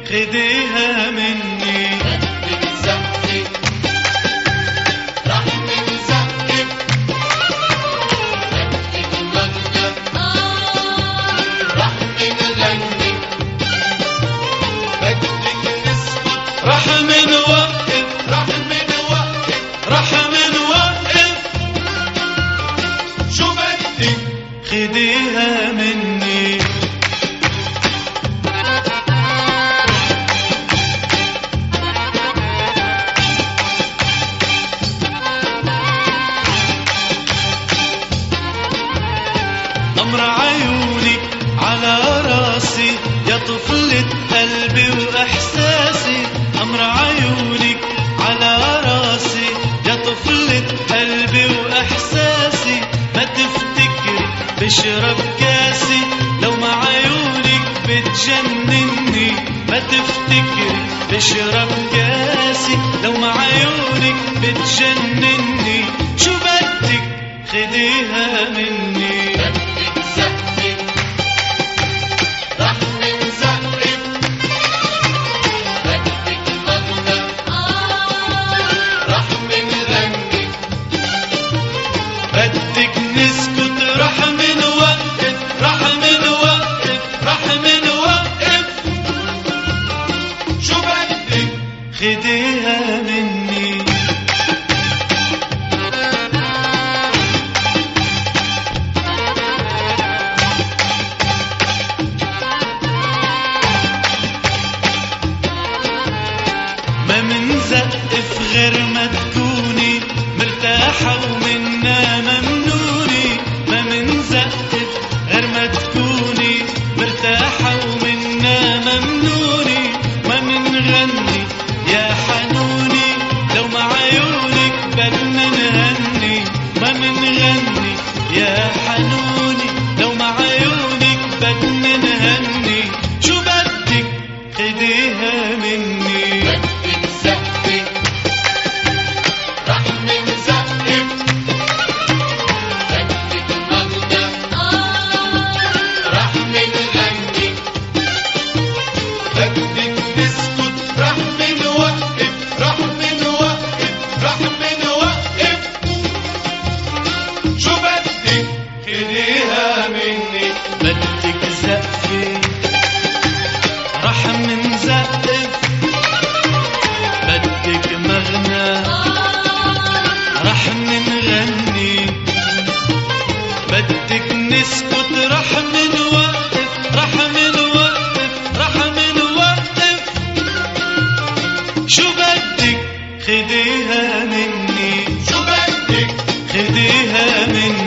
خديها مني. بدك زقي رح نزقف، بدك مغنى رح نغني، بدك نسكت رح منوقف، رح منوقف، رح منوقف، شو بدك خديها مني. أمر عيونك على راسي يا طفلة قلبي وإحساسي، أمر عيونك على راسي يا طفلة قلبي وإحساسي، ما تفتكري بشرب كاسي لو مع عيونك بتجنني، ما تفتكري بشرب كاسي لو مع عيونك بتجنني، شو بدك خديها مني. بدك زقي رح نزقف، بدك مغنى رح نغني، بدك نسكت رح منوقف، رح منوقف، رح منوقف، شو بدك خديها مني. ما منزقف غير ما تكوني مرتاحة ومنا ممنوني، ما منزقف غير ما تكوني مرتاحة ومنا ممنوني، ما منغني يا حنوني لو مع عيونك بدنا نهني، ما منغني يا حنوني لو مع عيونك بدنا نهني، شو بدك خديها مني. بدك زقي رح نزقف، بدك مغنى رح نغني، بدك نسكت رح منوقف، رح منوقف، رح منوقف، شو بدك خديها مني. بدك زقفي رح منزقف، بدك مغنى رح نغني، بدك نسكت رح منوقف، رح منوقف، رح منوقف، شو بدك خديها مني. شو بدك خديها مني.